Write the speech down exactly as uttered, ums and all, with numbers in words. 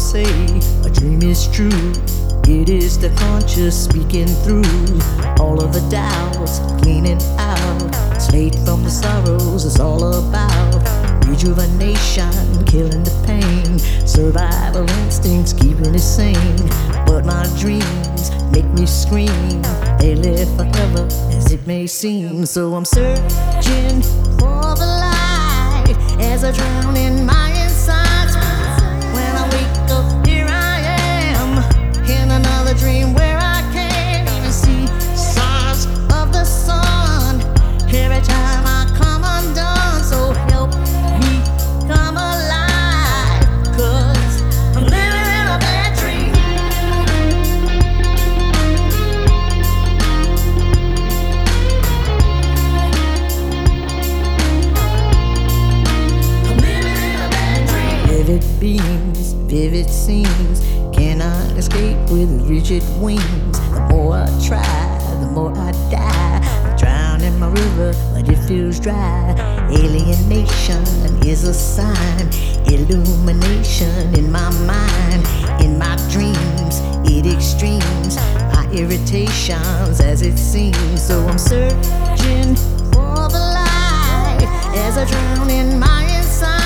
say a dream is true. It is the conscious speaking through all of the doubts, cleaning out. Straight from the sorrows, it's all about rejuvenation, killing the pain. Survival instincts keeping it sane. But my dreams make me scream. They live forever as it may seem. So I'm searching for the light as I drown in my insides. When I wake up, here I am in another dream where I can't even see signs of the sun. Every time I come undone, so help me come alive, 'cause I'm living in a bad dream. I'm living in a bad dream. Vivid beams, vivid scenes, cannot escape with rigid wings. The more I try, the more I die. I drown in my river, but it feels dry. Alienation is a sign. Illumination in my mind. In my dreams, it extremes my irritations as it seems. So I'm searching for the light as I drown in my inside.